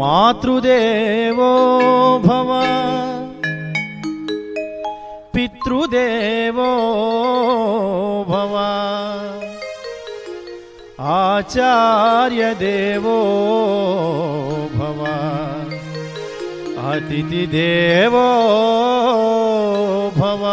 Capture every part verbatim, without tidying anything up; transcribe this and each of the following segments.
మాతృదేవో భవ పితృదేవో భవ ఆచార్యదేవో భవ అతిథిదేవో భవ.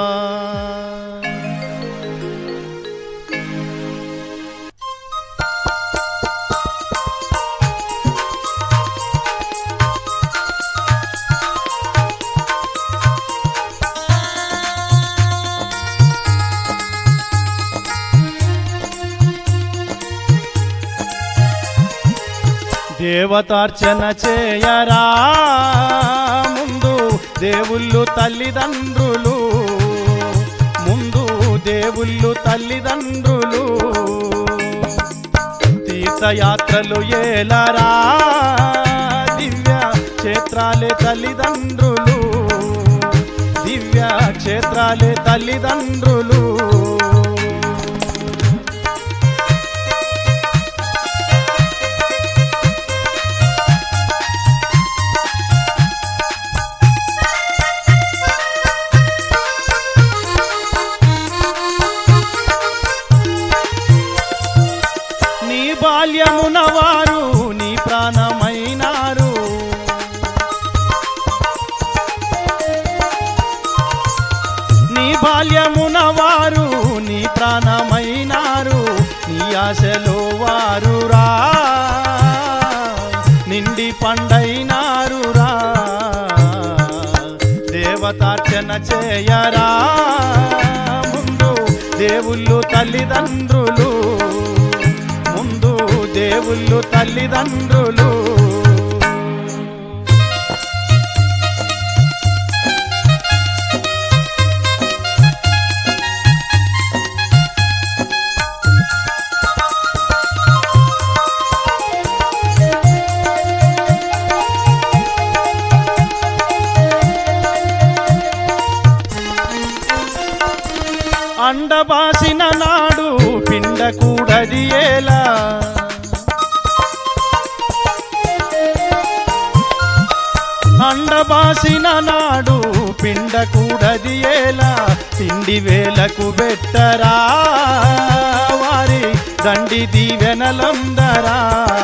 దేవతార్చన చేయరా ముందు దేవుళ్ళు తల్లిదండ్రులు, ముందు దేవుళ్ళు తల్లిదండ్రులు. తీర్థయాత్రలు ఏలరా దివ్య క్షేత్రాలే తల్లిదండ్రులు, దివ్య క్షేత్రాలే తల్లిదండ్రులు. బాల్యమున వారు నీ ప్రాణమైనారు, నీ బాల్యమున వారు నీ ప్రాణమైనారు. నీ ఆశలో వారు రా నిండి పండైనారు రా. దేవతార్చన చేయరా ముందు దేవుళ్ళు తల్లిదండ్రులు, దేవుళ్ళు తల్లిదండ్రులు. అండబాసిన నాడు పిండకూడది ఎలా, అండబాసిన నాడు పిండకూడది ఎలా. తిండి వేలకు బెట్టరా వారి దండి దీవెనలందరా.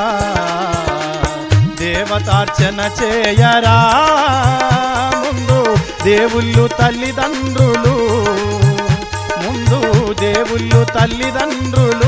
దేవతార్చన చేయరా ముందు దేవుళ్ళు తల్లిదండ్రులు, ముందు దేవుళ్ళు తల్లిదండ్రులు.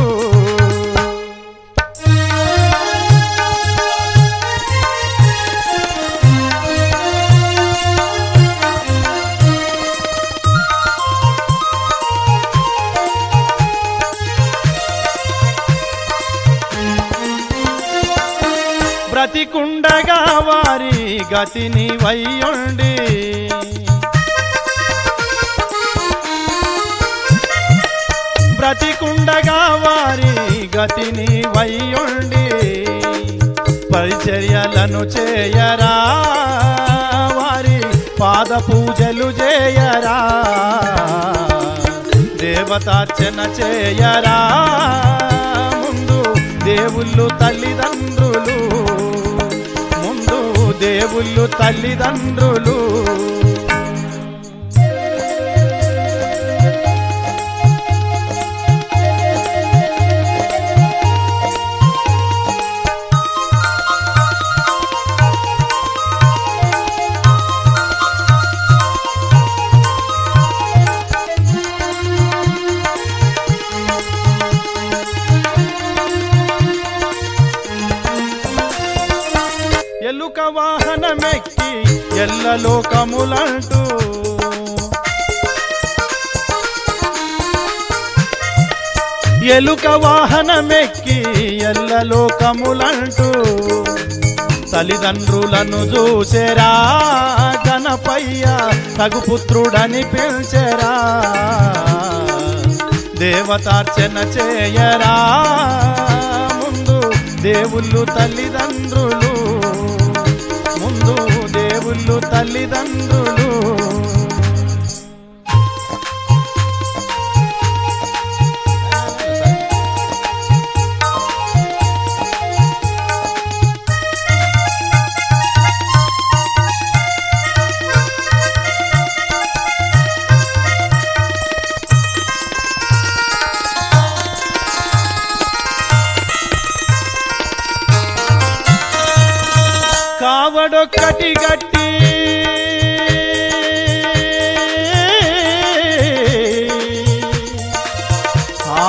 బ్రతికుండగా వారి గతిని వయ్యుండి, బ్రతికుండగా వారి గతిని వయ్యుండి. పరిచర్యలను చేయరా వారి పాద పూజలు చేయరా. దేవతార్చన చేయరా ముందు దేవుళ్ళు తల్లిదండ్రులు, ముందు దేవుళ్ళు తల్లిదండ్రులు. ఎలుక వాహనమెక్కి ఎల్లలోకములంటూ, ఎలుక వాహనమెక్కి ఎల్లలోకములంటూ. తల్లిదండ్రులను చూసేరా గణపయ్య తగుపుత్రుడని పిలిచెరా. దేవతార్చన చేయరా ముందు దేవుళ్ళు తల్లిదండ్రులు, ముందు దేవుళ్ళు తల్లిదండ్రులు. కావడొక్కటి గట్టి ఆ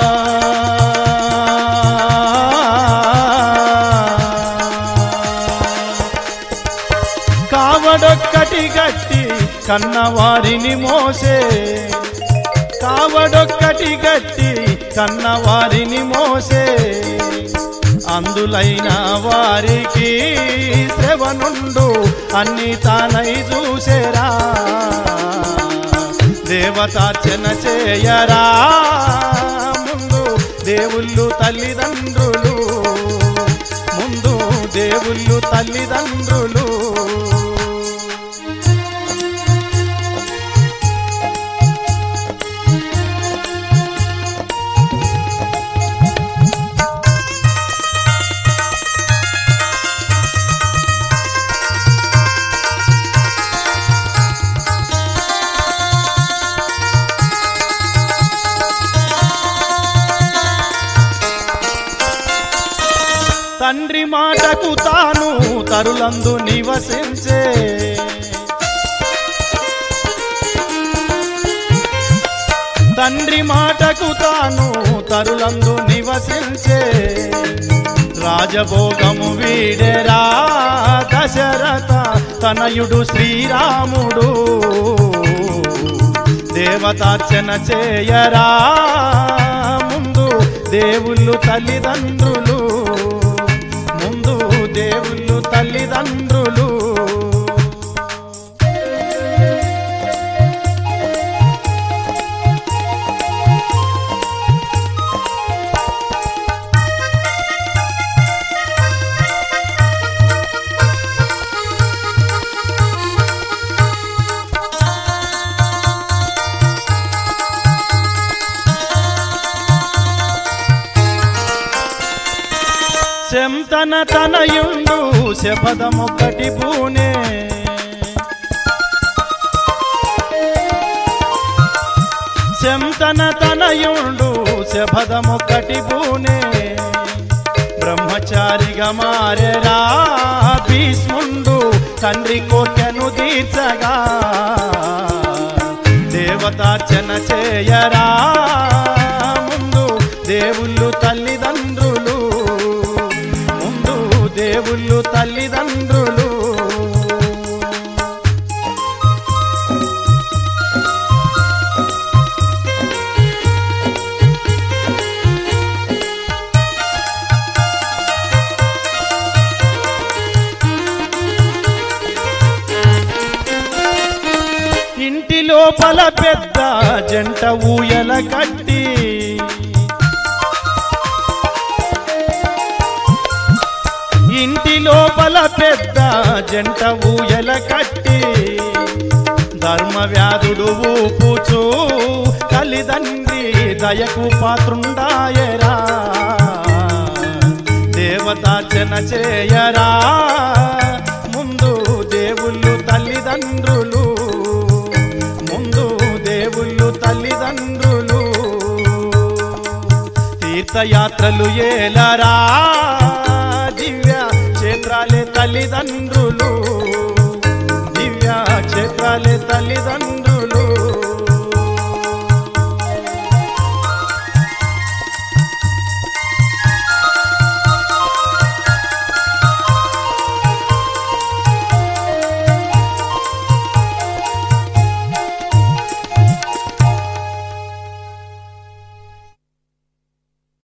కావడొక్కటి గట్టి కన్నవారిని మోసే కావడొక్కటి గట్టి కన్నవారిని మోసే అందులైన వారికి శ్రవణుండు అన్ని తానై చూసేరా దేవతార్చన చేయరా ముందు దేవుళ్ళు తల్లిదండ్రులు ముందు దేవుళ్ళు తల్లిదండ్రులు తండ్రి మాటకు తాను తరులందు నివసించే తండ్రి మాటకు తాను తరులందు నివసించే రాజభోగము వీడెరా దశరథ తనయుడు శ్రీరాముడు దేవతార్చన చేయరా ముందు దేవుళ్ళు తల్లిదండ్రులు ముందు దేవుళ్ళు తల్లిదండ్రులు శంతన తనయుండు శపథమొక్కటి పూనే శంతన తనయుండు శపథమొక్కటి పూనే బ్రహ్మచారిగా మారెరా భీష్ముండు తండ్రి కోర్కెను తీర్చగా దేవతార్చన చేయరా ముందు దేవుళ్ళు తల్లిదండ్రులు దేవుళ్ళు తల్లిదండ్రులు ఇంటి లోపల పెద్ద జంట ఊయల కట్టి ఇంటి లోపల పెద్ద జంట ఊయల కట్టి ధర్మవ్యాధుడు ఊపుచూ తల్లిదండ్రి దయకు పాత్రుండాయరా దేవతార్చన చేయరా ముందు దేవుళ్ళు తల్లిదండ్రులు ముందు దేవుళ్ళు తల్లిదండ్రులు తీర్థయాత్రలు ఏలరా దివ్య క్షేత్రాలే తల్లిదండ్రులు దివ్య క్షేత్రాలే తల్లిదండ్రులు